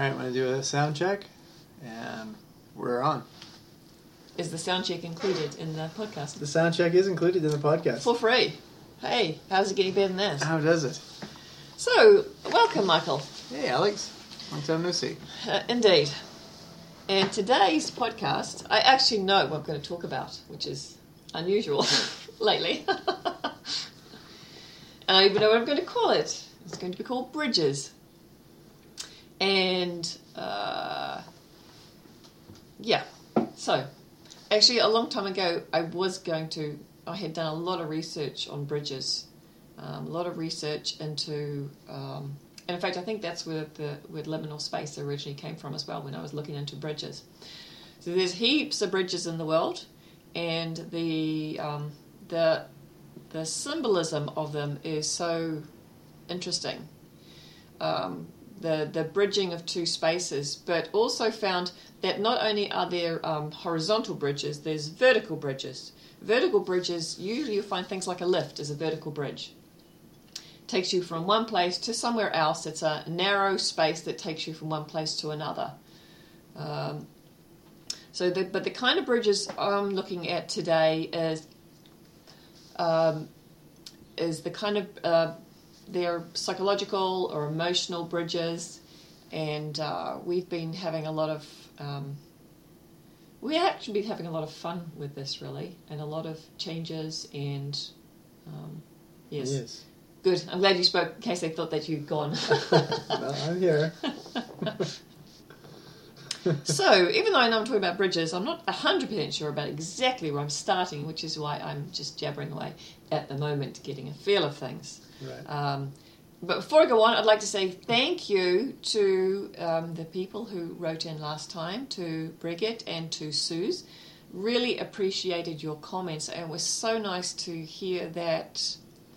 Alright, I'm going to do a sound check, and we're on. Is the sound check included in the podcast? The sound check is included in the podcast. For free. Hey, how's it getting better than this? How does it? So, welcome, Michael. Hey, Alex. Long time no see. Indeed. And today's podcast, I actually know what I'm going to talk about, which is unusual lately. And I even know what I'm going to call it. It's going to be called Bridges. And, yeah. So, actually, a long time ago, I had done a lot of research on bridges. A lot of research into, and in fact, I think that's where the word liminal space originally came from as well, when I was looking into bridges. So there's heaps of bridges in the world, and the symbolism of them is so interesting. The bridging of two spaces, but also found that not only are there horizontal bridges, there's vertical bridges. Vertical bridges, usually you find things like a lift is a vertical bridge. Takes you from one place to somewhere else. It's a narrow space that takes you from one place to another. But the kind of bridges I'm looking at today is the kind of they're psychological or emotional bridges, and we've been having a lot of fun with this, really, and a lot of changes, and yes. Good. I'm glad you spoke, in case they thought that you'd gone. Well, I'm here. So, even though I know I'm talking about bridges, I'm not 100% sure about exactly where I'm starting, which is why I'm just jabbering away at the moment, getting a feel of things. Right. But before I go on, I'd like to say thank you to the people who wrote in last time, to Brigitte and to Suze. Really appreciated your comments, and it was so nice to hear that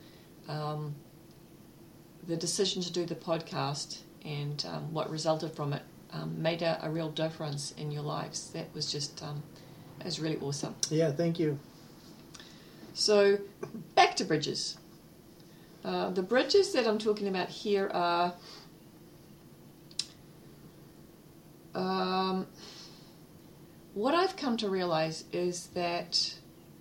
the decision to do the podcast and what resulted from it made a real difference in your lives. That was just, it was really awesome. Yeah, thank you. So, back to bridges. The bridges that I'm talking about here are what I've come to realize is that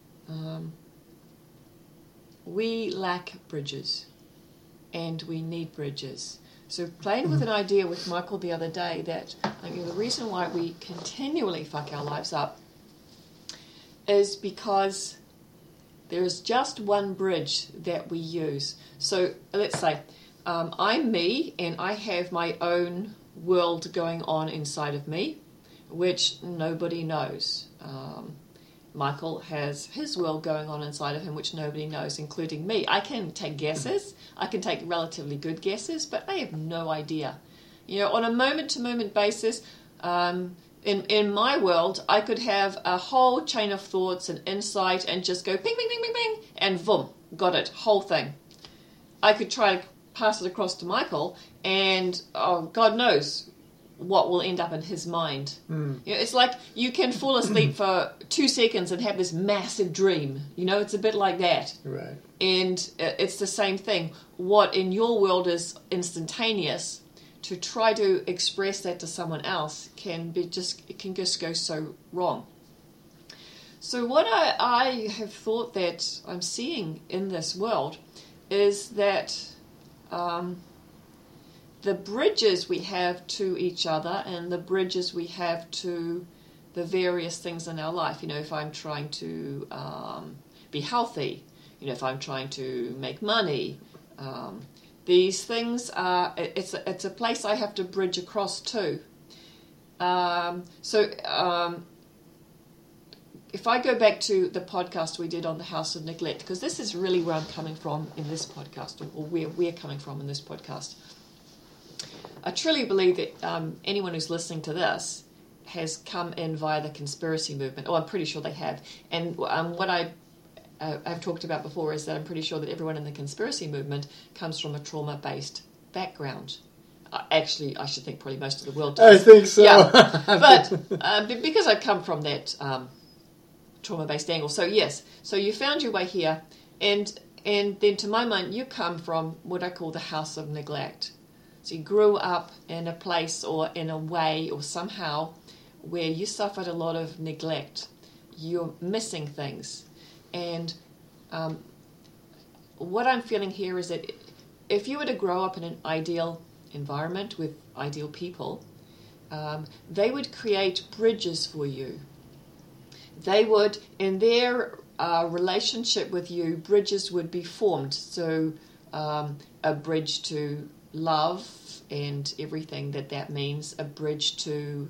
we lack bridges, and we need bridges. So playing with an idea with Michael the other day that the reason why we continually fuck our lives up is because there is just one bridge that we use. So let's say I'm me, and I have my own world going on inside of me, which nobody knows. Michael has his world going on inside of him, which nobody knows, including me. I can take guesses. I can take relatively good guesses, but I have no idea. On a moment-to-moment basis, in my world, I could have a whole chain of thoughts and insight and just go ping, ping, ping, ping, ping, and boom, got it, whole thing. I could try to pass it across to Michael, and God knows what will end up in his mind. It's like you can fall asleep for 2 seconds and have this massive dream. It's a bit like that. Right. And it's the same thing. What in your world is instantaneous, to try to express that to someone else can just go so wrong. So what I have thought that I'm seeing in this world is that the bridges we have to each other and the bridges we have to the various things in our life. If I'm trying to be healthy, if I'm trying to make money, these things are, it's a place I have to bridge across to. If I go back to the podcast we did on the House of Neglect, because this is really where I'm coming from in this podcast, or where we're coming from in this podcast. I truly believe that anyone who's listening to this has come in via the conspiracy movement. I'm pretty sure they have. And what I've talked about before is that I'm pretty sure that everyone in the conspiracy movement comes from a trauma-based background. Actually, I should think probably most of the world does. I think so. Yeah. But because I come from that trauma-based angle. So yes, so you found your way here, and then to my mind, you come from what I call the House of Neglect. So you grew up in a place or in a way or somehow where you suffered a lot of neglect. You're missing things. And what I'm feeling here is that if you were to grow up in an ideal environment with ideal people, they would create bridges for you. They would, in their relationship with you, bridges would be formed. So a bridge to love and everything that means, a bridge to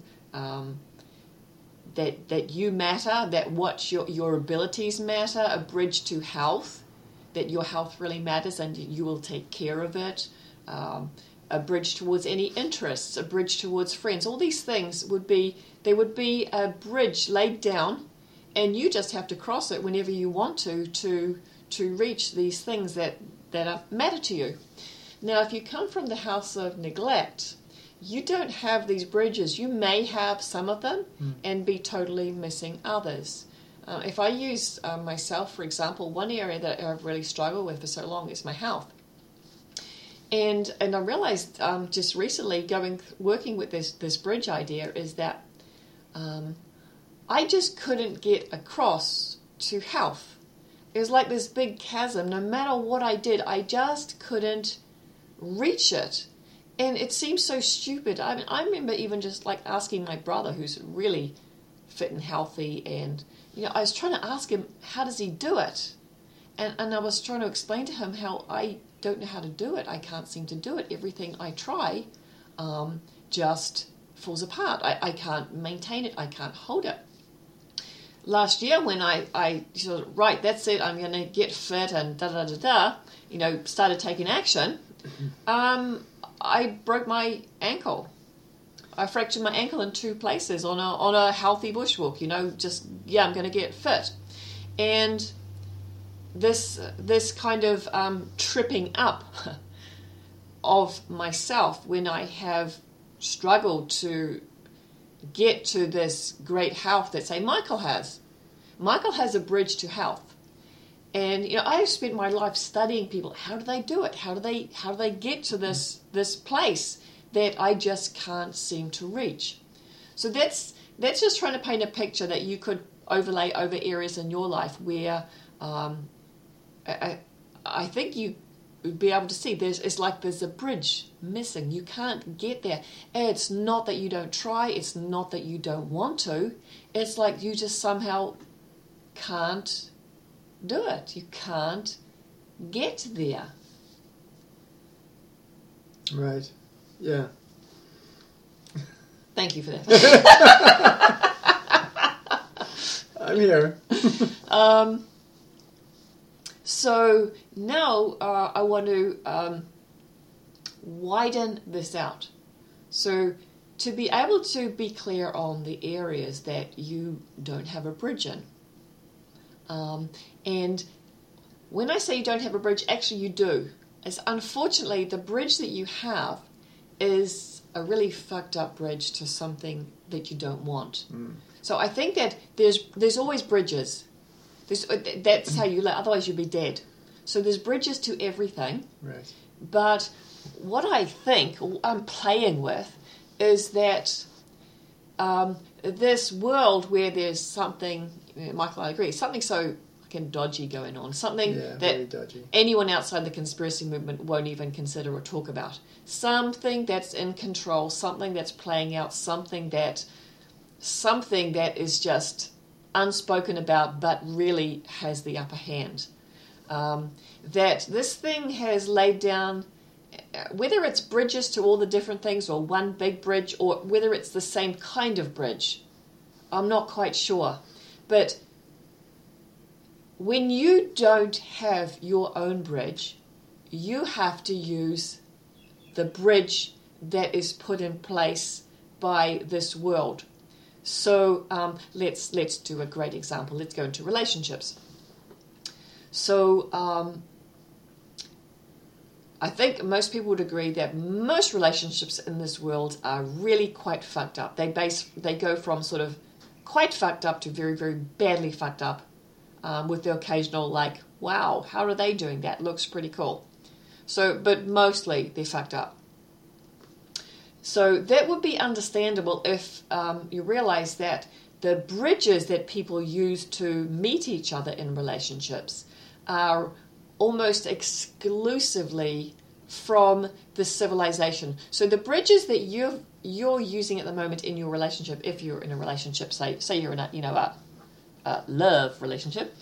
that you matter, that what your abilities matter, a bridge to health, that your health really matters and you will take care of it, a bridge towards any interests, a bridge towards friends. All these things would be a bridge laid down, and you just have to cross it whenever you want to reach these things that matter to you. Now, if you come from the house of neglect, you don't have these bridges. You may have some of them and be totally missing others. If I use myself, for example, one area that I've really struggled with for so long is my health. And I realized just recently, working with this bridge idea, is that I just couldn't get across to health. It was like this big chasm. No matter what I did, I just couldn't reach it. And it seems so stupid. I remember even just like asking my brother, who's really fit and healthy, and I was trying to ask him, how does he do it? And I was trying to explain to him how I don't know how to do it. I can't seem to do it. Everything I try just falls apart. I can't maintain it. I can't hold it. Last year when I sort of, right, that's it, I'm going to get fit and started taking action, I broke my ankle. I fractured my ankle in 2 places on a healthy bushwalk, I'm going to get fit. And this kind of tripping up of myself when I have struggled to get to this great health that, say, Michael has. Michael has a bridge to health. And I've spent my life studying people. How do they do it? How do they get to this place that I just can't seem to reach? So that's just trying to paint a picture that you could overlay over areas in your life where I think you would be able to see it's like there's a bridge missing. You can't get there. It's not that you don't try. It's not that you don't want to. It's like you just somehow can't do it. You can't get there. Right. Yeah. Thank you for that. I'm here. So now I want to widen this out. So to be able to be clear on the areas that you don't have a bridge in. And when I say you don't have a bridge, actually you do. As unfortunately, the bridge that you have is a really fucked up bridge to something that you don't want. So I think that there's always bridges. That's how you live. Otherwise, you'd be dead. So there's bridges to everything. Right. But what I think I'm playing with is that this world where there's something, Michael, I agree, something so fucking dodgy going on, something that anyone outside the conspiracy movement won't even consider or talk about, something that's in control, something that's playing out, something that is just unspoken about but really has the upper hand. That this thing has laid down, whether it's bridges to all the different things or one big bridge or whether it's the same kind of bridge, I'm not quite sure. But when you don't have your own bridge, you have to use the bridge that is put in place by this world. So let's do a great example. Let's go into relationships. So I think most people would agree that most relationships in this world are really quite fucked up. They go from sort of quite fucked up to very, very badly fucked up, with the occasional like, wow, how are they doing that? Looks pretty cool. So, but mostly they're fucked up. So that would be understandable if you realize that the bridges that people use to meet each other in relationships are almost exclusively from the civilization. So the bridges that you're using at the moment in your relationship, if you're in a relationship, say you're in a love relationship,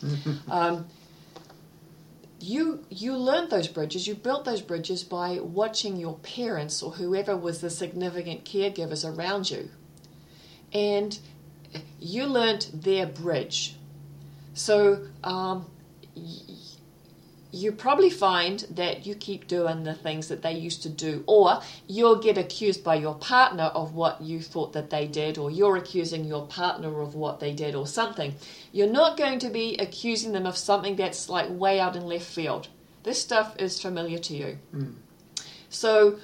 you learned those bridges, you built those bridges by watching your parents or whoever was the significant caregivers around you, and you learned their bridge. So you probably find that you keep doing the things that they used to do, or you'll get accused by your partner of what you thought that they did, or you're accusing your partner of what they did or something. You're not going to be accusing them of something that's like way out in left field. This stuff is familiar to you. So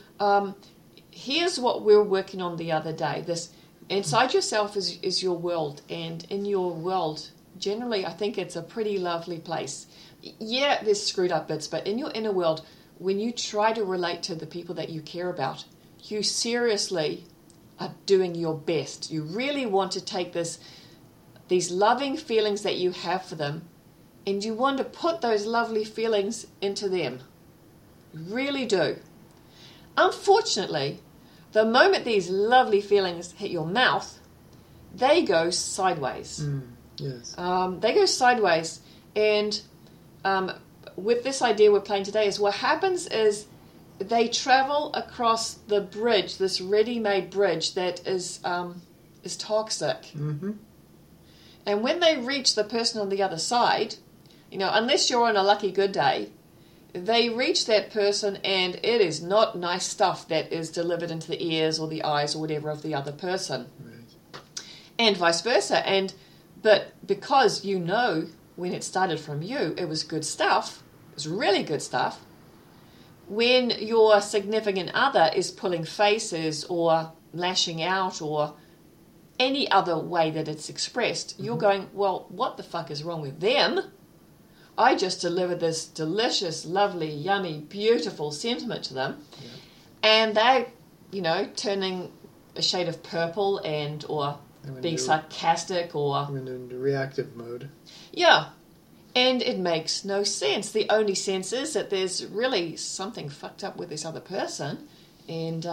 here's what we were working on the other day. This inside yourself is your world, and in your world, generally, I think it's a pretty lovely place. Yeah, there's screwed up bits, but in your inner world, when you try to relate to the people that you care about, you seriously are doing your best. You really want to take these loving feelings that you have for them, and you want to put those lovely feelings into them. You really do. Unfortunately, the moment these lovely feelings hit your mouth, they go sideways. Yes. They go sideways, and with this idea we're playing today is what happens is they travel across the bridge, this ready-made bridge that is toxic. Mm-hmm. And when they reach the person on the other side, unless you're on a lucky good day, they reach that person and it is not nice stuff that is delivered into the ears or the eyes or whatever of the other person. Right. And vice versa. But because when it started from you, it was good stuff. It was really good stuff. When your significant other is pulling faces or lashing out or any other way that it's expressed, you're going, well, what the fuck is wrong with them? I just delivered this delicious, lovely, yummy, beautiful sentiment to them. Yeah. And they're, turning a shade of purple or being sarcastic or... in reactive mode. Yeah, and it makes no sense. The only sense is that there's really something fucked up with this other person, and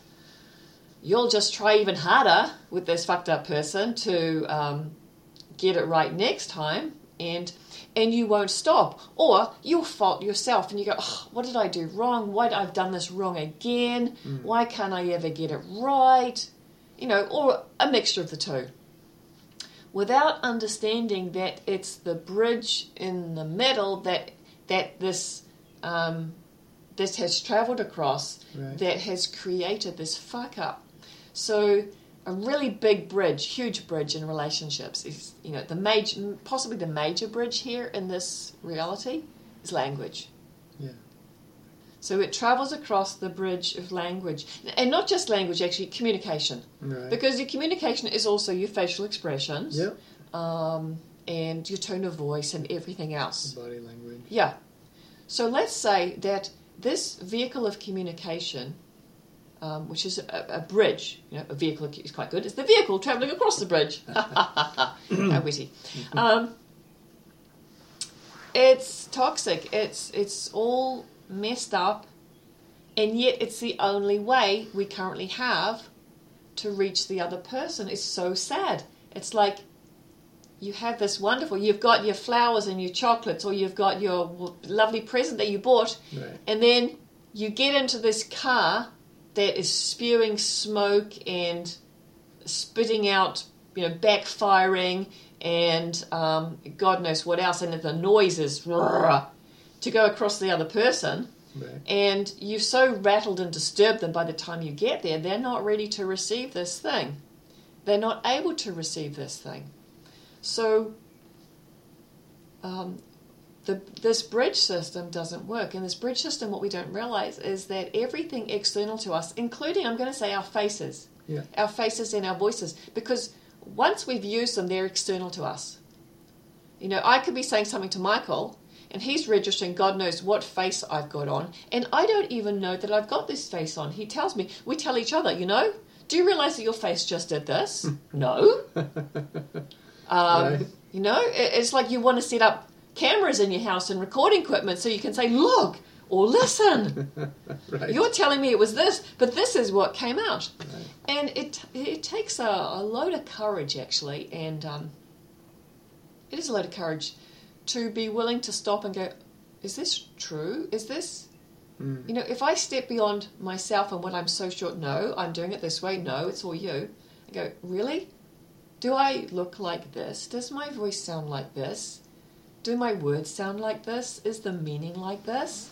you'll just try even harder with this fucked up person to get it right next time, and you won't stop. Or you'll fault yourself, and you go, oh, what did I do wrong? Why I've done this wrong again? Why can't I ever get it right? Or a mixture of the two. Without understanding that it's the bridge in the middle that this has travelled across, right, that has created this fuck up. So a really big bridge, huge bridge in relationships is, possibly the major bridge here in this reality is language. Yeah. So it travels across the bridge of language. And not just language, actually, communication. Right. Because your communication is also your facial expressions. Yep. And your tone of voice and everything else. Body language. Yeah. So let's say that this vehicle of communication, which is a bridge, a vehicle is quite good. It's the vehicle travelling across the bridge. How witty. It's toxic. It's all messed up, and yet it's the only way we currently have to reach the other person. It's so sad. It's like you have this wonderful, you've got your flowers and your chocolates, or you've got your lovely present that you bought, right, and then you get into this car that is spewing smoke and spitting out, backfiring and God knows what else, and the noise is to go across the other person, right, and you've so rattled and disturbed them by the time you get there, they're not ready to receive this thing. They're not able to receive this thing. So this bridge system doesn't work. And this bridge system, what we don't realize is that everything external to us, including, I'm going to say, our faces, our faces and our voices, because once we've used them, they're external to us. I could be saying something to Michael, and he's registering God knows what face I've got on, and I don't even know that I've got this face on. He tells me, we tell each other, do you realize that your face just did this? No. Right. It's like you want to set up cameras in your house and recording equipment so you can say, look, or listen. Right. You're telling me it was this, but this is what came out. Right. And it takes a load of courage, actually, and it is a load of courage to be willing to stop and go, is this true? Is this... if I step beyond myself and what I'm so sure, no, I'm doing it this way, no, it's all you. I go, really? Do I look like this? Does my voice sound like this? Do my words sound like this? Is the meaning like this?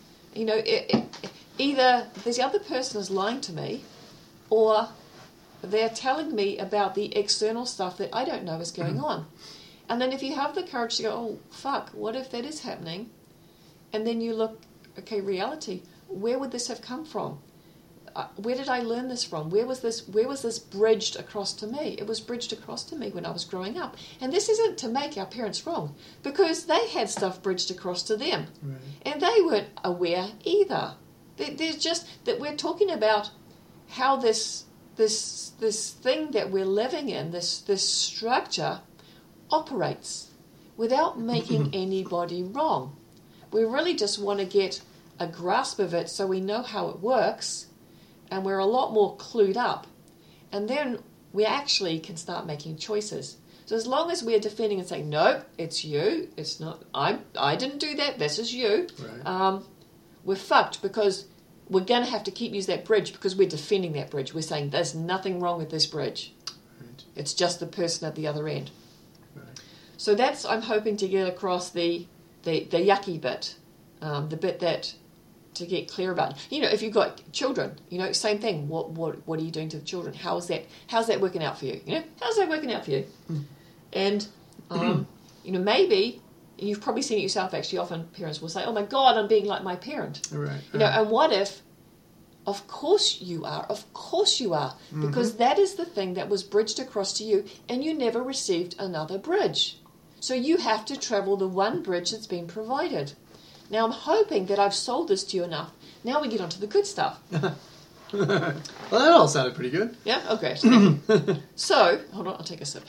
Either the other person is lying to me, or they're telling me about the external stuff that I don't know is going on. And then if you have the courage to go, oh, fuck, what if that is happening? And then you look, okay, reality, where would this have come from? Where did I learn this from? Where was this bridged across to me? It was bridged across to me when I was growing up. And this isn't to make our parents wrong, because they had stuff bridged across to them. Right. And they weren't aware either. There's just that we're talking about how this thing that we're living in, this structure, operates without making anybody wrong. We really just want to get a grasp of it so we know how it works, and we're a lot more clued up. And then we actually can start making choices. So as long as we're defending and saying, no, it's you, it's not, I didn't do that, this is you, Right. We're fucked, because we're going to have to keep using that bridge because we're defending that bridge. We're saying there's nothing wrong with this bridge. Right. It's just the person at the other end. Right. So that's, I'm hoping to get across the yucky bit, the bit that to get clear about. If you've got children, same thing. What are you doing to the children? How's that working out for you? How's that working out for you? And maybe you've probably seen it yourself. Actually, often parents will say, "Oh my God, I'm being like my parent." Right. And what if? Of course you are. Of course you are, because that is the thing that was bridged across to you, and you never received another bridge. So you have to travel the one bridge that's been provided. Now I'm hoping that I've sold this to you enough. Now we get on to the good stuff. Well, that all sounded pretty good. Yeah? Okay. So, hold on, I'll take a sip.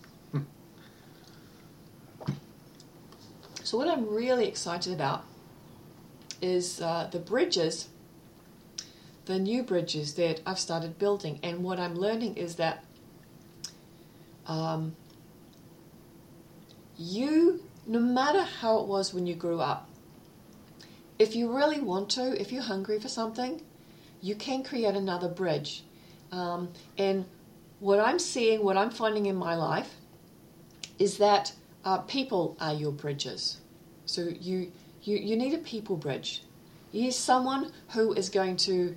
So what I'm really excited about is the bridges, the new bridges that I've started building. And what I'm learning is that no matter how it was when you grew up, if you really want to, if you're hungry for something, you can create another bridge. And what I'm seeing, what I'm finding in my life, is that people are your bridges. So you need a people bridge. You need someone who is going to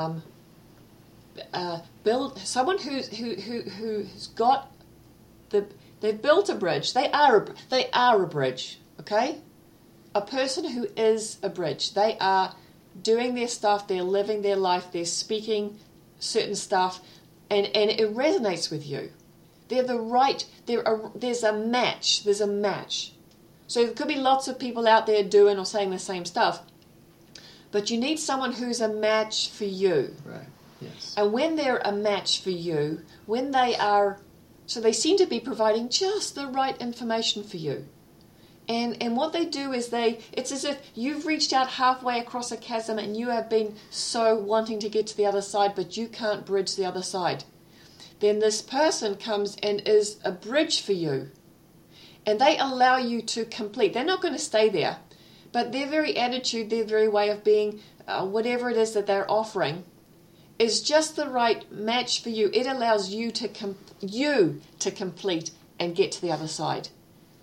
build, someone who's got they've built a bridge. They are a bridge. Okay. A person who is a bridge. They are doing their stuff, they're living their life, they're speaking certain stuff, and it resonates with you. They're the right, there's a match. So there could be lots of people out there doing or saying the same stuff, but you need someone who's a match for you. Right, yes. And when they're a match for you, when they are, so they seem to be providing just the right information for you. And what they do is it's as if you've reached out halfway across a chasm and you have been so wanting to get to the other side, but you can't bridge the other side. Then this person comes and is a bridge for you. And they allow you to complete. They're not going to stay there, but their very attitude, their very way of being, whatever it is that they're offering, is just the right match for you. It allows you to complete and get to the other side.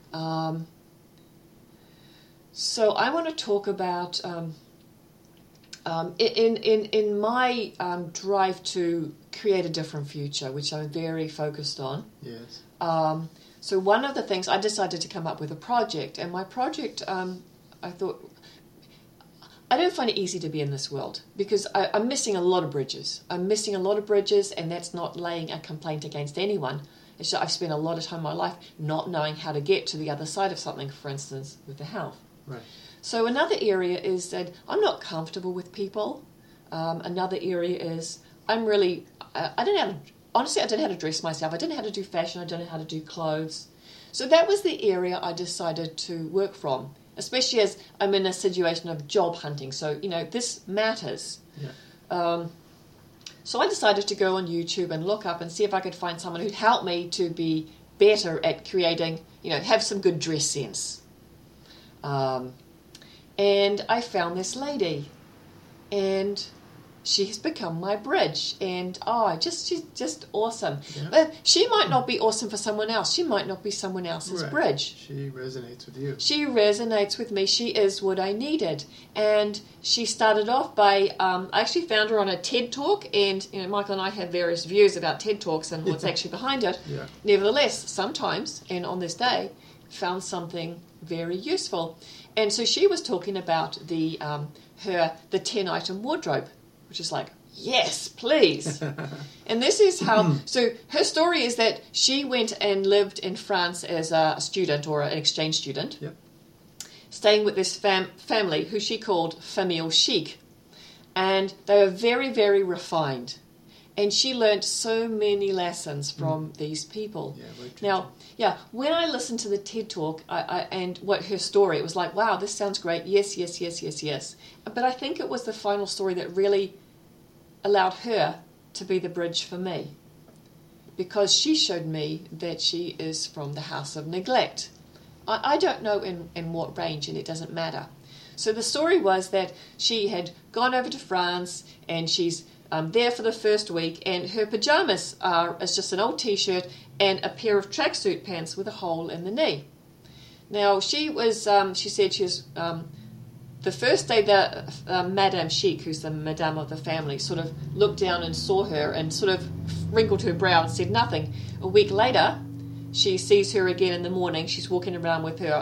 So I want to talk about in my drive to create a different future, which I'm very focused on. Yes. So one of the things, I decided to come up with a project, and my project, I thought, I don't find it easy to be in this world because I'm missing a lot of bridges. And that's not laying a complaint against anyone. It's just I've spent a lot of time in my life not knowing how to get to the other side of something, for instance, with the health. Right. So another area is that I'm not comfortable with people. Another area is I don't know how to, honestly, I don't know how to dress myself. I don't know how to do fashion. I don't know how to do clothes. So that was the area I decided to work from, especially as I'm in a situation of job hunting. So, this matters. Yeah. So I decided to go on YouTube and look up and see if I could find someone who'd help me to be better at creating, have some good dress sense. And I found this lady, and she has become my bridge, and she's just awesome. Yeah. But she might not be awesome for someone else. She might not be someone else's Right. bridge. She resonates with you. She resonates with me. She is what I needed. And she started off by, I actually found her on a TED Talk, and Michael and I have various views about TED Talks and what's actually behind it. Yeah. Nevertheless, sometimes, and on this day, found something very useful. And so she was talking about the 10-item wardrobe, which is like, yes, please. And this is how, so her story is that she went and lived in France as a student or an exchange student, Yep. staying with this family who she called Famille Chic. And they were very, very refined. And she learned so many lessons from these people. Yeah, like Now, when I listened to the TED Talk and what her story, it was like, wow, this sounds great. Yes, yes, yes, yes, yes. But I think it was the final story that really allowed her to be the bridge for me, because she showed me that she is from the house of neglect. I don't know in what range, and it doesn't matter. So the story was that she had gone over to France, and she's there for the first week, and her pajamas is just an old t-shirt and a pair of tracksuit pants with a hole in the knee. Now, she said she was, the first day that Madame Chic, who's the madame of the family, sort of looked down and saw her and sort of wrinkled her brow and said nothing. A week later, she sees her again in the morning. She's walking around with her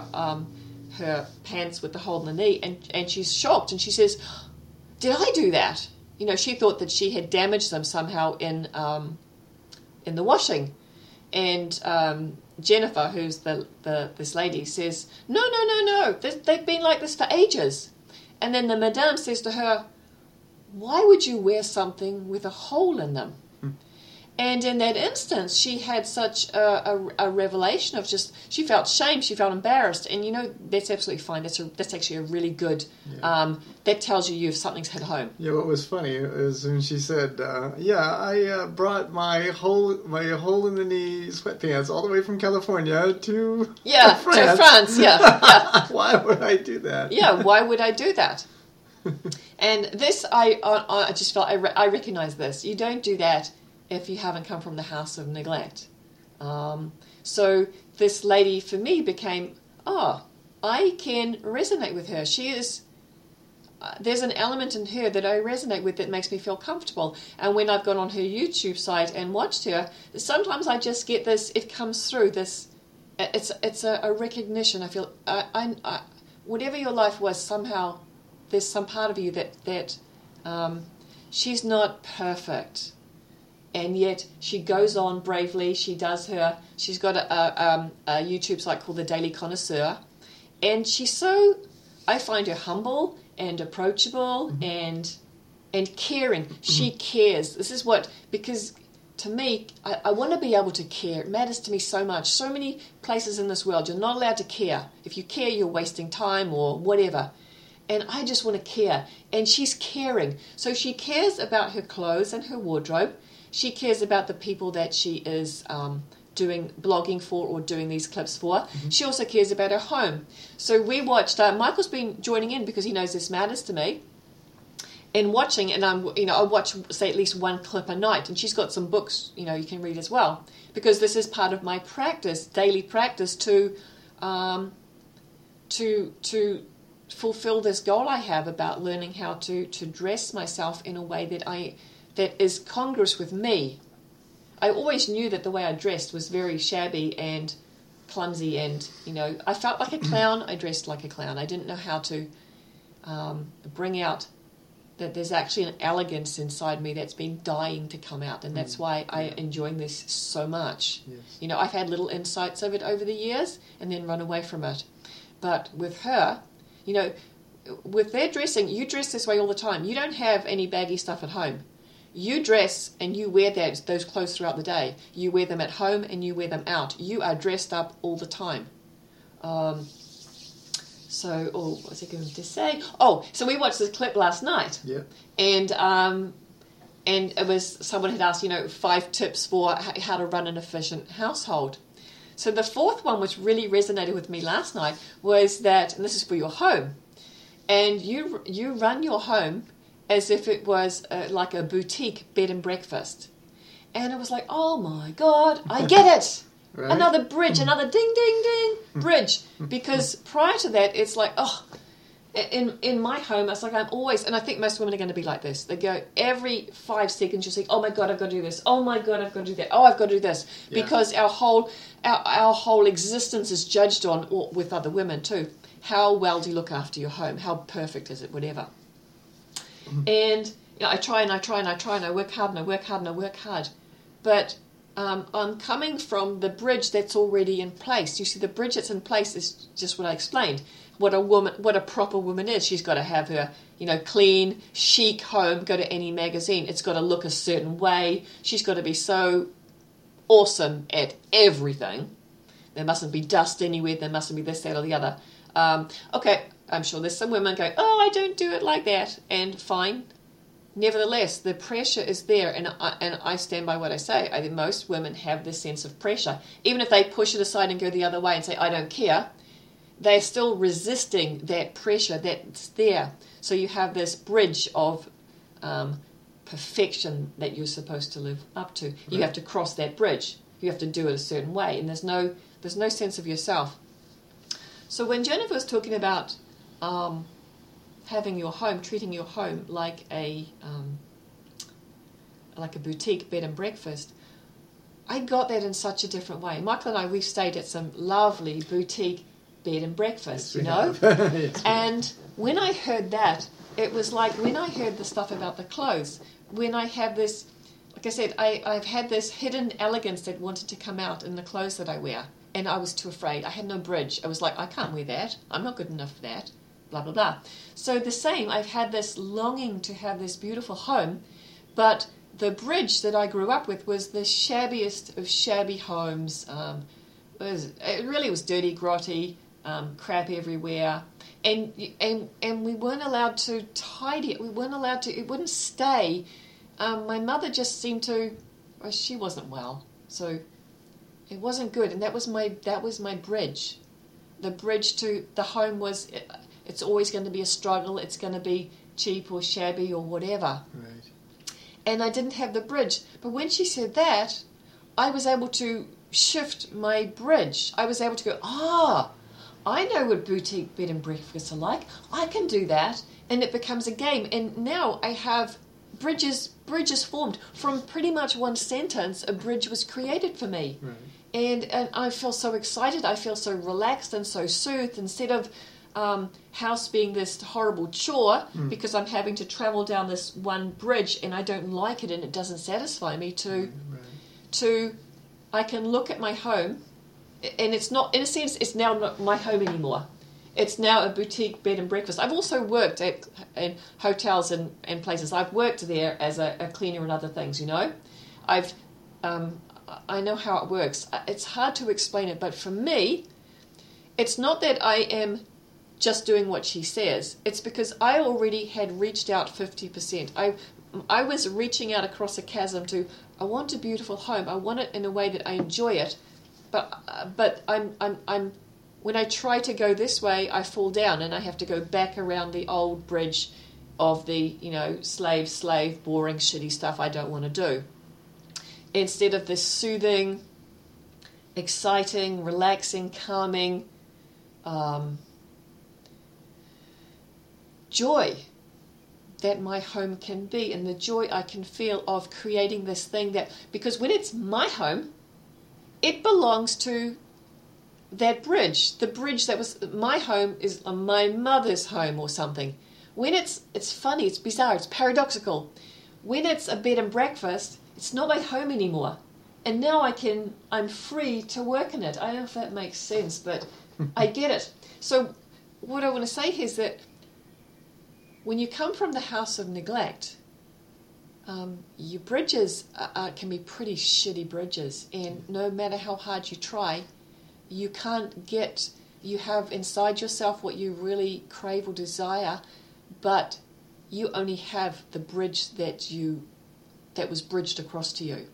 pants with the hole in the knee, and she's shocked, and she says, "Did I do that?" She thought that she had damaged them somehow in the washing. And Jennifer, who's this lady, says, No, they've been like this for ages. And then the madame says to her, "Why would you wear something with a hole in them?" And in that instance, she had such a revelation of she felt shame, she felt embarrassed. And that's absolutely fine. That's actually a really good, that tells you something's hit home. Yeah, what was funny is when she said, I brought my hole in the knee sweatpants all the way from California to France. To France, yeah. Why would I do that? Yeah, why would I do that? And this, I just felt, I recognize this. You don't do that if you haven't come from the house of neglect. So this lady, for me, became, I can resonate with her. She is, there's an element in her that I resonate with that makes me feel comfortable. And when I've gone on her YouTube site and watched her, sometimes I just get this, it comes through, this, it's a recognition. I feel, I whatever your life was, somehow there's some part of you that she's not perfect. And yet she goes on bravely. She's got a YouTube site called The Daily Connoisseur. And she's I find her humble and approachable and caring. She cares. This is because to me, I want to be able to care. It matters to me so much. So many places in this world, you're not allowed to care. If you care, you're wasting time or whatever. And I just want to care. And she's caring. So she cares about her clothes and her wardrobe. She cares about the people that she is doing blogging for or doing these clips for. Mm-hmm. She also cares about her home. So we watched. Michael's been joining in because he knows this matters to me. And watching, and I watch say at least one clip a night. And she's got some books you can read as well, because this is part of my practice, daily practice to fulfill this goal I have about learning how to dress myself in a way that is congruous with me. I always knew that the way I dressed was very shabby and clumsy, and I felt like a clown. I dressed like a clown. I didn't know how to bring out that there's actually an elegance inside me that's been dying to come out, and that's why I'm enjoying this so much. Yes. I've had little insights of it over the years and then run away from it. But with her, You know, with their dressing, you dress this way all the time. You don't have any baggy stuff at home. You dress and you wear those clothes throughout the day. You wear them at home and you wear them out. You are dressed up all the time. What was I going to say? So we watched this clip last night. Yeah. And it was, someone had asked, 5 tips for how to run an efficient household. So the fourth one, which really resonated with me last night, was that, and this is for your home, and you run your home as if it was like a boutique bed and breakfast. And it was like, oh my God, I get it. Right? Another bridge, another ding, ding, ding bridge. Because prior to that, it's like, in my home, it's like I'm always, and I think most women are going to be like this. They go every 5 seconds, you think, oh my God, I've got to do this. Oh my God, I've got to do that. Oh, I've got to do this. Yeah. Because our whole existence is judged on, or with other women too. How well do you look after your home? How perfect is it? Whatever. And I try and I try and I try and I work hard and I work hard and I work hard. But I'm coming from the bridge that's already in place. You see, the bridge that's in place is just what I explained. What a proper woman is. She's got to have her, clean, chic home. Go to any magazine. It's got to look a certain way. She's got to be so awesome at everything. There mustn't be dust anywhere. There mustn't be this, that, or the other. Okay, I'm sure there's some women going, I don't do it like that. And fine. Nevertheless, the pressure is there, and I stand by what I say. I think most women have this sense of pressure. Even if they push it aside and go the other way and say, I don't care, they're still resisting that pressure that's there. So you have this bridge of perfection that you're supposed to live up to. You have to cross that bridge. You have to do it a certain way, and there's no sense of yourself. So when Jennifer was talking about having your home, treating your home like a boutique bed and breakfast, I got that in such a different way. Michael and I, we've stayed at some lovely boutique bed and breakfast, yes, Yes, and when I heard that, it was like when I heard the stuff about the clothes, when I have this, like I said, I've had this hidden elegance that wanted to come out in the clothes that I wear, and I was too afraid. I had no bridge. I was like, I can't wear that. I'm not good enough for that. Blah, blah, blah. So the same, I've had this longing to have this beautiful home, but the bridge that I grew up with was the shabbiest of shabby homes. It really was dirty, grotty, crap everywhere, and we weren't allowed to tidy it. We weren't allowed to. It wouldn't stay. My mother just seemed to. She wasn't well, so it wasn't good, and that was my bridge. The bridge to the home was. It's always going to be a struggle. It's going to be cheap or shabby or whatever. Right. And I didn't have the bridge. But when she said that, I was able to shift my bridge. I was able to go, I know what boutique bed and breakfasts are like. I can do that. And it becomes a game. And now I have bridges formed. From pretty much one sentence, a bridge was created for me. Right. And I feel so excited. I feel so relaxed and so soothed. Instead of house being this horrible chore because I'm having to travel down this one bridge and I don't like it and it doesn't satisfy me, to I can look at my home and it's not, in a sense, it's now not my home anymore. It's now a boutique bed and breakfast. I've also worked in hotels and places. I've worked there as a cleaner and other things, I know how it works. It's hard to explain it, but for me, it's not that I am just doing what she says. It's because I already had reached out 50%. I was reaching out across a chasm to, I want a beautiful home. I want it in a way that I enjoy it. But I'm when I try to go this way, I fall down and I have to go back around the old bridge of the, slave, boring, shitty stuff I don't want to do. Instead of this soothing, exciting, relaxing, calming, joy that my home can be, and the joy I can feel of creating this thing that, because when it's my home, it belongs to that bridge. The bridge that was my home is my mother's home or something. When it's funny, it's bizarre, it's paradoxical. When it's a bed and breakfast, it's not my home anymore. And now I'm free to work in it. I don't know if that makes sense, but I get it. So what I want to say is that when you come from the house of neglect, your bridges can be pretty shitty bridges, and no matter how hard you try, you can't get, you have inside yourself what you really crave or desire, but you only have the bridge that was bridged across to you.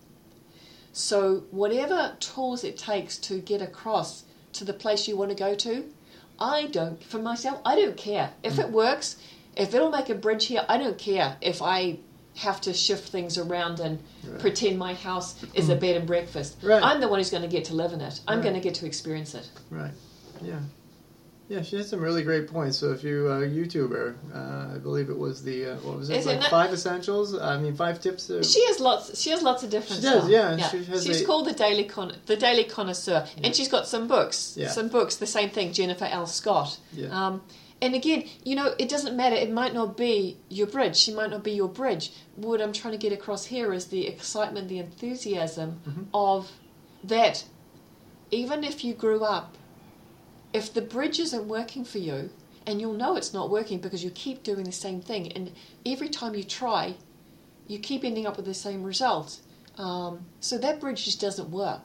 So whatever tools it takes to get across to the place you want to go to, for myself, I don't care. If it works, if it'll make a bridge here, I don't care if I have to shift things around and pretend my house is a bed and breakfast. Right. I'm the one who's going to get to live in it. I'm going to get to experience it. Right. Yeah. Yeah, she had some really great points. So if you YouTuber, I believe it was the what was it, like 5 essentials? 5 tips. She has lots. She has lots of different. She does, stuff. yeah. She's called the Daily Connoisseur, and she's got some books. Yeah. Some books. The same thing. Jennifer L. Scott. Yeah. And again, it doesn't matter. It might not be your bridge. She might not be your bridge. What I'm trying to get across here is the excitement, the enthusiasm of that. Even if you grew up, if the bridge isn't working for you, and you'll know it's not working because you keep doing the same thing, and every time you try, you keep ending up with the same result. So that bridge just doesn't work.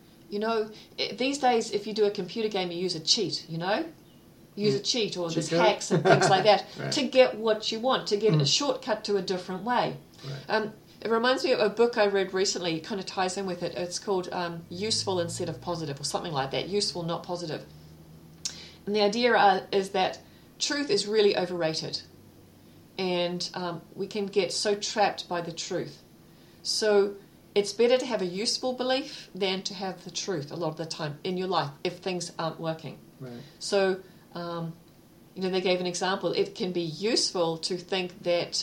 These days, if you do a computer game, you use a cheat, use a cheat, or there's hacks and things like that to get what you want, to get a shortcut to a different way. Right. It reminds me of a book I read recently. It kind of ties in with it. It's called Useful Instead of Positive, or something like that. Useful, not positive. And the idea is that truth is really overrated. And we can get so trapped by the truth. So it's better to have a useful belief than to have the truth a lot of the time in your life if things aren't working. Right. So, they gave an example. It can be useful to think that,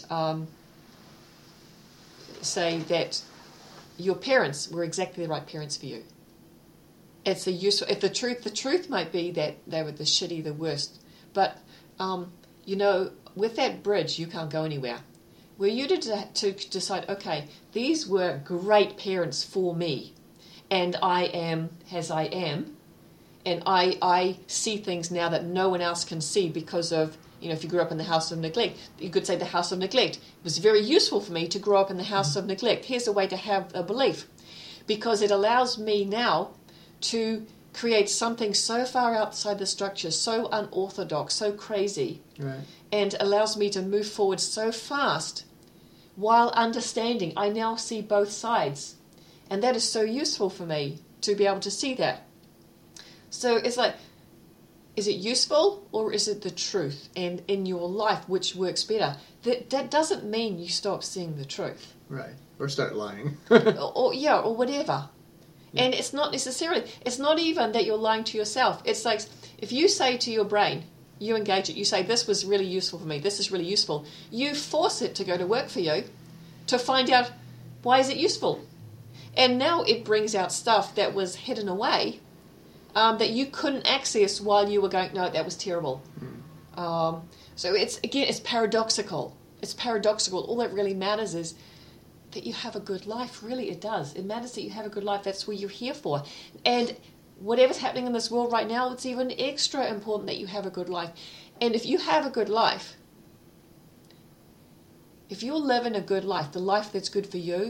say that your parents were exactly the right parents for you. It's a useful. If the truth might be that they were the shitty, the worst. But with that bridge, you can't go anywhere. Were you to decide, okay, these were great parents for me, and I am as I am. And I see things now that no one else can see because of, if you grew up in the house of neglect, you could say the house of neglect. It was very useful for me to grow up in the house of neglect. Here's a way to have a belief, because it allows me now to create something so far outside the structure, so unorthodox, so crazy, and allows me to move forward so fast while understanding. I now see both sides, and that is so useful for me to be able to see that. So it's like, is it useful or is it the truth? And in your life, which works better? That doesn't mean you stop seeing the truth. Right. Or start lying. or whatever. Yeah. And it's not even that you're lying to yourself. It's like, if you say to your brain, you engage it, you say, this was really useful for me, this is really useful. You force it to go to work for you to find out, why is it useful? And now it brings out stuff that was hidden away, that you couldn't access while you were going, no, that was terrible. So it's paradoxical. It's paradoxical. All that really matters is that you have a good life. Really, it does. It matters that you have a good life. That's what you're here for. And whatever's happening in this world right now, it's even extra important that you have a good life. And if you have a good life, if you're living a good life, the life that's good for you,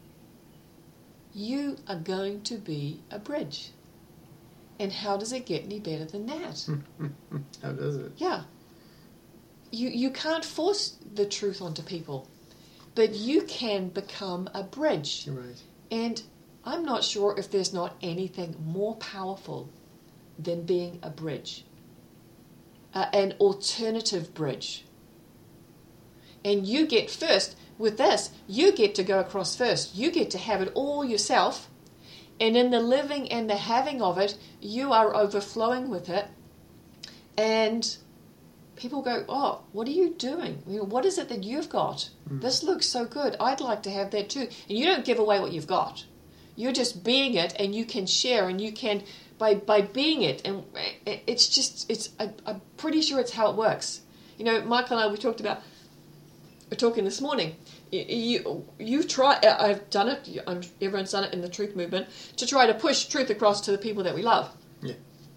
you are going to be a bridge. And how does it get any better than that? How does it? Yeah. You can't force the truth onto people, but you can become a bridge. Right. And I'm not sure if there's not anything more powerful than being a bridge, an alternative bridge. And you get first, with this, you get to go across first. You get to have it all yourself. And in the living and the having of it, you are overflowing with it. And people go, oh, what are you doing? What is it that you've got? This looks so good. I'd like to have that too. And you don't give away what you've got. You're just being it, and you can share, and you can, by being it. And I'm pretty sure it's how it works. Michael and I, we're talking this morning. You try. I've done it. Everyone's done it in the truth movement to try to push truth across to the people that we love. Yeah.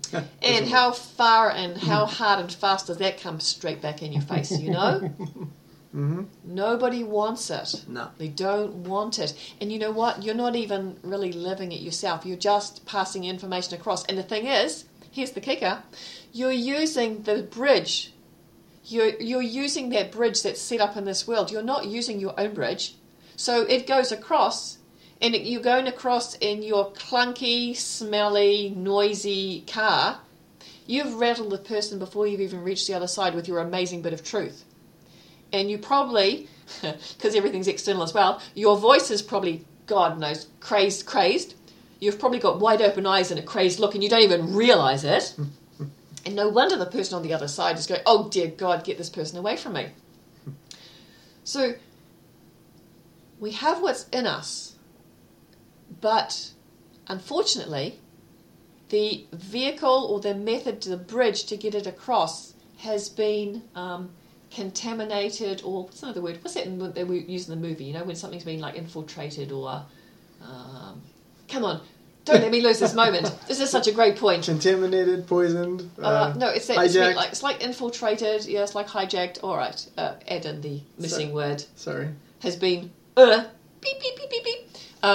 And how far and how hard and fast does that come straight back in your face, you know? Mm-hmm. Nobody wants it. No. They don't want it. And you know what? You're not even really living it yourself. You're just passing information across. And the thing is, here's the kicker, you're using the bridge. You're using that bridge that's set up in this world. You're not using your own bridge. So it goes across, and you're going across in your clunky, smelly, noisy car. You've rattled the person before you've even reached the other side with your amazing bit of truth. And you probably, because everything's external as well, your voice is probably, God knows, crazed. You've probably got wide open eyes and a crazed look, and you don't even realize it. And no wonder the person on the other side is going, oh dear God, get this person away from me. So we have what's in us, but unfortunately, the vehicle or the method, the bridge to get it across has been contaminated, or what's another word? What's that that we use in the movie? You know, when something's been like infiltrated or come on. Don't let me lose this moment. This is such a great point. Contaminated, poisoned. No, it's that. Hijacked. It's like infiltrated. Yeah, it's like hijacked. All right, add in the missing word. Sorry. Has been beep beep beep beep beep.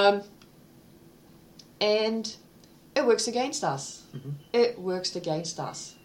And it works against us. Mm-hmm. It works against us.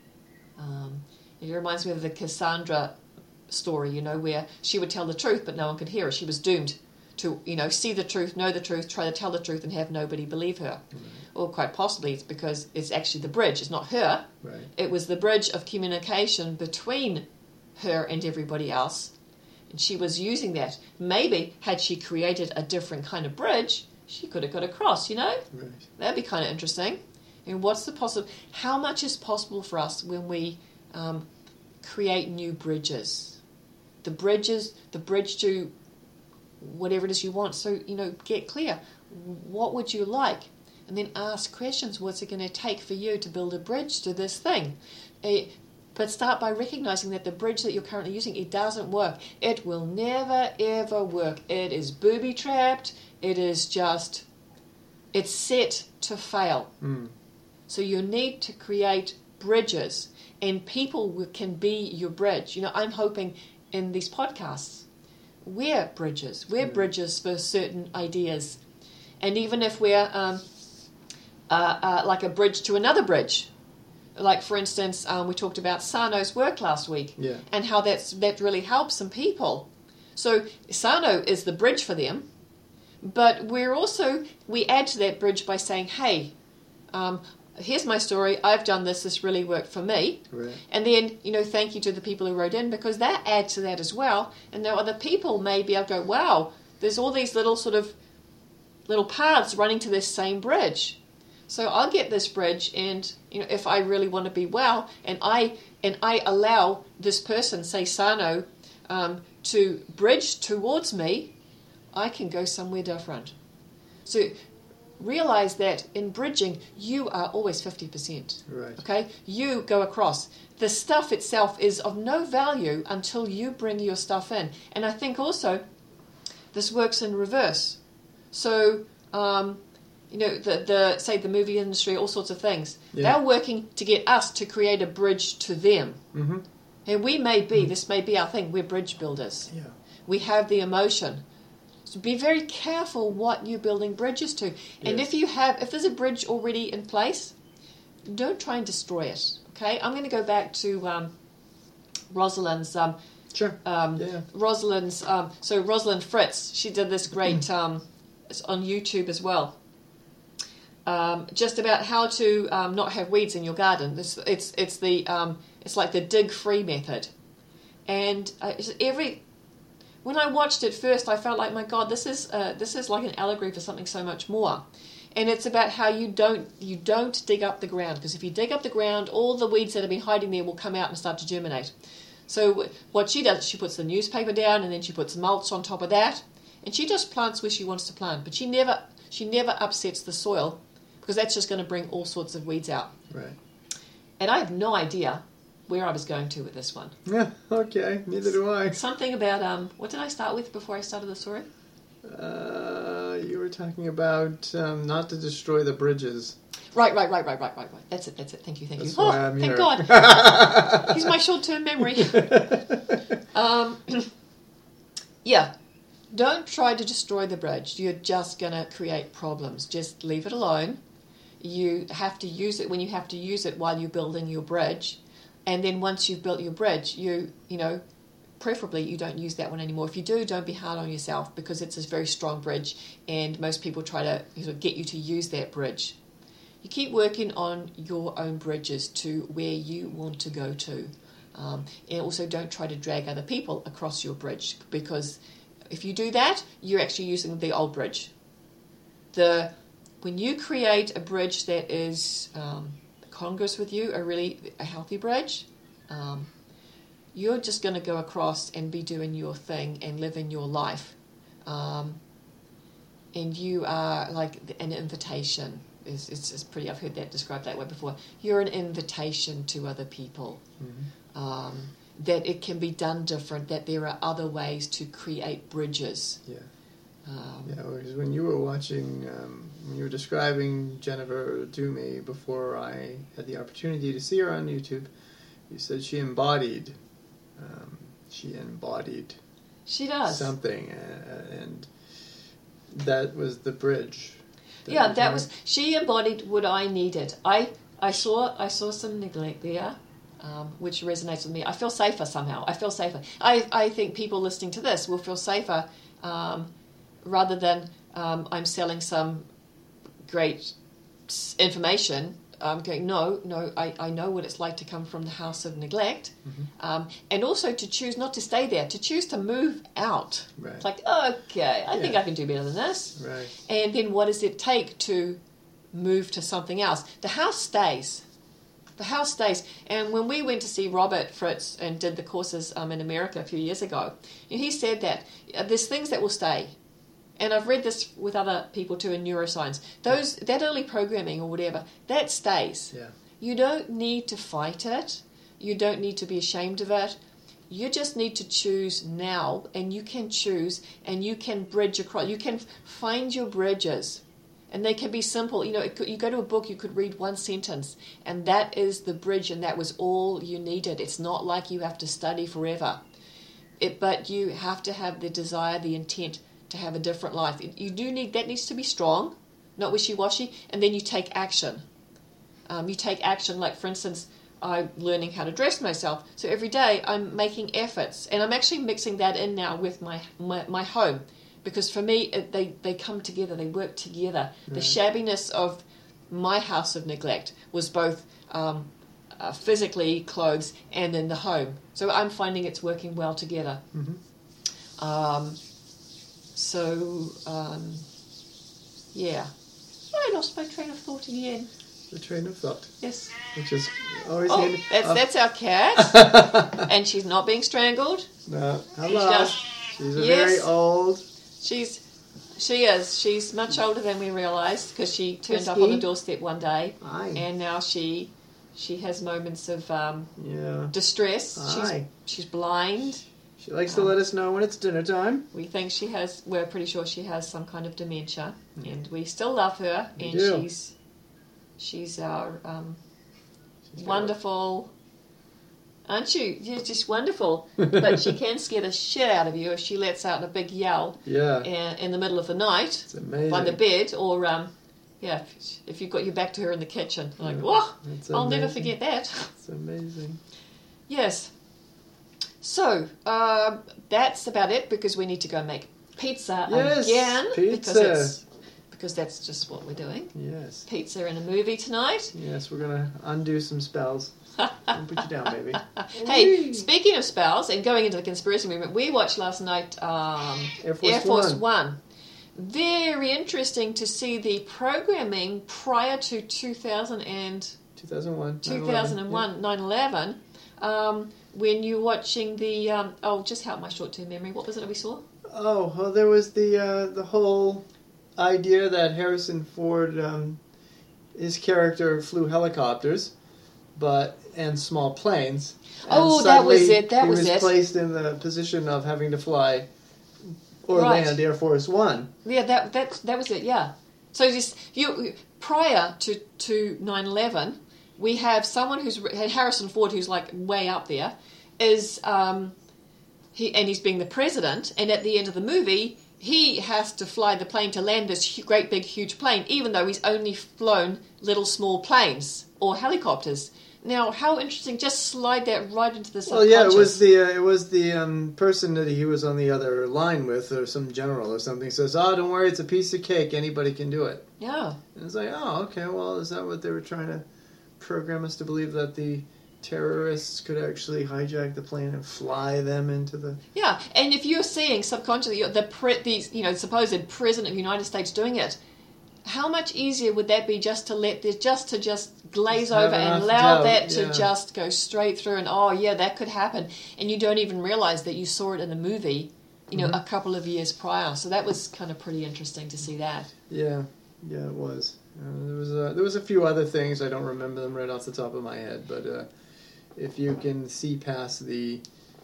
It reminds me of the Cassandra story. You know, where she would tell the truth, but no one could hear her. She was doomed to, you know, see the truth, know the truth, try to tell the truth and have nobody believe her. Right. Or quite possibly it's because it's actually the bridge. It's not her. Right. It was the bridge of communication between her and everybody else. And she was using that. Maybe had she created a different kind of bridge, she could have got across, you know? Right. That'd be kind of interesting. And what's the possible... How much is possible for us when we create new bridges? The bridge to... whatever it is you want. So, you know, get clear. What would you like? And then ask questions. What's it going to take for you to build a bridge to this thing? But start by recognizing that the bridge that you're currently using, it doesn't work. It will never, ever work. It is booby-trapped. It is just, it's set to fail. Mm. So you need to create bridges, and people can be your bridge. You know, I'm hoping in these podcasts, we're bridges. We're bridges for certain ideas. And even if we're like a bridge to another bridge, like for instance, we talked about Sano's work last week, and how that really helps some people. So Sano is the bridge for them, but we add to that bridge by saying, hey, here's my story, I've done this, this really worked for me. Right. And then, you know, thank you to the people who wrote in, because that adds to that as well. And now other people may be able to go, wow, there's all these little paths running to this same bridge. So I'll get this bridge, and, you know, if I really want to be well, and I allow this person, say Sano, to bridge towards me, I can go somewhere different. So realize that in bridging, you are always 50%. Right. Okay? You go across. The stuff itself is of no value until you bring your stuff in. And I think also this works in reverse. So, you know, say the movie industry, all sorts of things. Yeah. They're working to get us to create a bridge to them. Mm-hmm. And we may be, this may be our thing, we're bridge builders. Yeah. We have the emotion. So be very careful what you're building bridges to. And if there's a bridge already in place, don't try and destroy it. Okay? I'm going to go back to Rosalind's. Rosalind's. So Rosalind Fritz, she did this great. It's on YouTube as well. Just about how to not have weeds in your garden. It's like the dig free method, and when I watched it first, I felt like, my God, this is like an allegory for something so much more. And it's about how you don't dig up the ground, because if you dig up the ground, all the weeds that have been hiding there will come out and start to germinate. So what she does, she puts the newspaper down, and then she puts mulch on top of that, and she just plants where she wants to plant. But she never upsets the soil, because that's just going to bring all sorts of weeds out. Right. And I have no idea where I was going to with this one. Yeah, okay. Neither do I. Something about, what did I start with before I started the story? You were talking about not to destroy the bridges. Right. That's it. Thank you. That's why I'm thank here. God. He's my short-term memory. Yeah. Don't try to destroy the bridge. You're just going to create problems. Just leave it alone. You have to use it when you have to use it while you're building your bridge. And then once you've built your bridge, you know, preferably you don't use that one anymore. If you do, don't be hard on yourself because it's a very strong bridge and most people try to get you to use that bridge. You keep working on your own bridges to where you want to go to. And also don't try to drag other people across your bridge because if you do that, you're actually using the old bridge. When you create a bridge that is congruous with you, a healthy bridge, you're just going to go across and be doing your thing and living your life. And you are like an invitation. It's pretty, I've heard that described that way before. You're an invitation to other people. Mm-hmm. That it can be done different, that there are other ways to create bridges. Yeah. Because when you were watching, when you were describing Jennifer to me before I had the opportunity to see her on YouTube, you said she embodied. She does something, and that was the bridge. She embodied what I needed. I saw some neglect there. Which resonates with me. I feel safer somehow. I think people listening to this will feel safer rather than I'm selling some great information. I'm going, no, I know what it's like to come from the house of neglect. Mm-hmm. And also to choose not to stay there, to choose to move out. Right. It's like, okay, I think I can do better than this. Right. And then what does it take to move to something else? The house stays. The house stays. And when we went to see Robert Fritz and did the courses in America a few years ago, he said that there's things that will stay. And I've read this with other people too in neuroscience. That early programming or whatever, that stays. Yeah. You don't need to fight it. You don't need to be ashamed of it. You just need to choose now, and you can choose, and you can bridge across. You can find your bridges. And they can be simple. You go to a book, you could read one sentence, and that is the bridge, and that was all you needed. It's not like you have to study forever. But you have to have the desire, the intent to have a different life. That needs to be strong, not wishy-washy, and then you take action. You take action, like, for instance, I'm learning how to dress myself. So every day I'm making efforts, and I'm actually mixing that in now with my home. Because for me, they come together, they work together. Right. The shabbiness of my house of neglect was both physically clothes and in the home. So I'm finding it's working well together. Mm-hmm. I lost my train of thought again. The train of thought. Yes. Which is always handy. That's our cat. And she's not being strangled. No. Hello. She's very old. She is. She's much older than we realised because she turned up on the doorstep one day. Aye. And now she has moments of distress. She's blind. She likes to let us know when it's dinner time. We're pretty sure she has some kind of dementia. Mm. And we still love her. We and do. she's our wonderful... Aren't you? You're just wonderful. But she can scare the shit out of you if she lets out a big yell in the middle of the night. It's amazing. By the bed. Or, if you've got your back to her in the kitchen. Like, whoa, I'll never forget that. It's amazing. Yes. So, that's about it because we need to go make pizza again. Pizza. Because that's just what we're doing. Yes. Pizza and a movie tonight. Yes, we're going to undo some spells. Don't put you down, baby. Hey, speaking of spells and going into the conspiracy movement, we watched last night Air Force One. Very interesting to see the programming prior to 2001, 9/11. When you're watching the just help my short-term memory. What was it that we saw? Oh, well, there was the whole idea that Harrison Ford, his character flew helicopters, and small planes. And that was it. He was placed in the position of having to fly or land Air Force One. Yeah, that was it. Yeah. So prior to 9/11, we have someone who's Harrison Ford, who's like way up there, is he's being the president, and at the end of the movie, he has to fly the plane to land this great big huge plane, even though he's only flown little small planes or helicopters. Now, how interesting! Just slide that right into the subconscious. Well, yeah, it was the person that he was on the other line with, or some general or something, says, "Oh, don't worry, it's a piece of cake. Anybody can do it." Yeah. And it's like, oh, okay. Well, is that what they were trying to program us to believe, that the terrorists could actually hijack the plane and fly them into the... Yeah, and if you're seeing subconsciously the supposed president of the United States doing it, how much easier would that be just to glaze over and allow that to just go straight through, and that could happen, and you don't even realize that you saw it in a movie, a couple of years prior. So that was kind of pretty interesting to see that. Yeah, it was. There was a few other things. I don't remember them right off the top of my head, but if you can see past the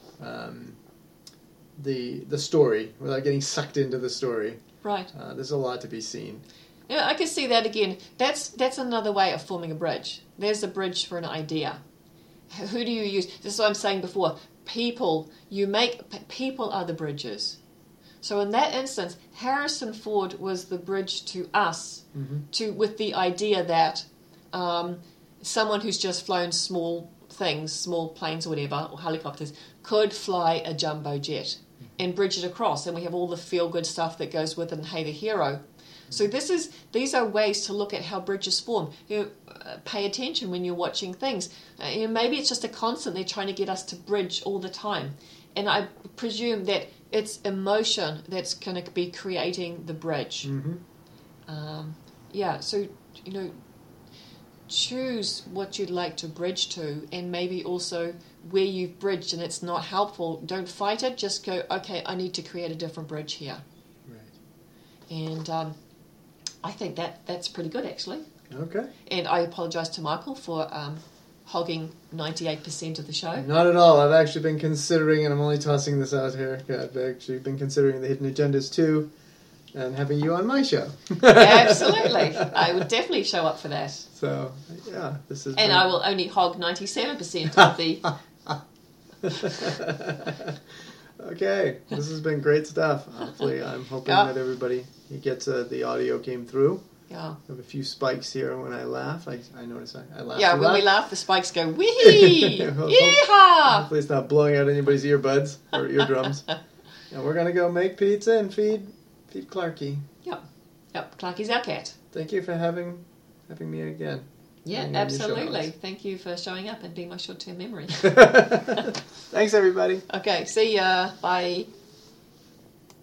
story without getting sucked into the story, right? There's a lot to be seen. Yeah, I can see that again. That's another way of forming a bridge. There's a bridge for an idea. Who do you use? This is what I'm saying before. People are the bridges. So in that instance, Harrison Ford was the bridge to us, with the idea that someone who's just flown small things, small planes or whatever, or helicopters, could fly a jumbo jet and bridge it across. And we have all the feel-good stuff that goes with it, and hey, the hero. So these are ways to look at how bridges form. Pay attention when you're watching things. Maybe it's just a constant they're trying to get us to bridge all the time. And I presume that it's emotion that's going to be creating the bridge. So, choose what you'd like to bridge to, and maybe also where you've bridged and it's not helpful. Don't fight it. Just go, okay, I need to create a different bridge here. Right. And I think that's pretty good, actually. Okay. And I apologise to Michael for hogging 98% of the show. Not at all. I've actually been considering, and I'm only tossing this out here, I've actually been considering the Hidden Agendas too, and having you on my show. Absolutely. I would definitely show up for that. So, yeah, this is... And I will only hog 97% of the... Okay, this has been great stuff. Hopefully, I'm hoping that everybody gets the audio came through. Yeah. I have a few spikes here when I laugh. I notice I laugh. Yeah, when we laugh, the spikes go, wee! Yeehaw! Hopefully it's not blowing out anybody's earbuds or eardrums. And we're going to go make pizza and feed Clarky. Yep. Clarky's our cat. Thank you for having me again. Yeah, absolutely. Thank you for showing up and being my short-term memory. Thanks, everybody. Okay, see ya. Bye.